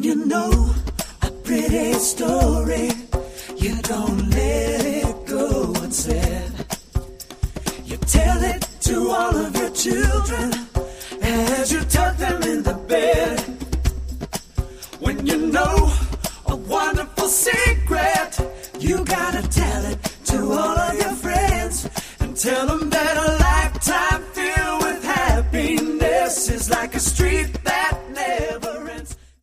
you know a pretty story, you don't let it go unsaid. You tell it to all of your children as you tuck them in the bed. When you know a wonderful secret, you gotta tell it to all of your friends and tell them that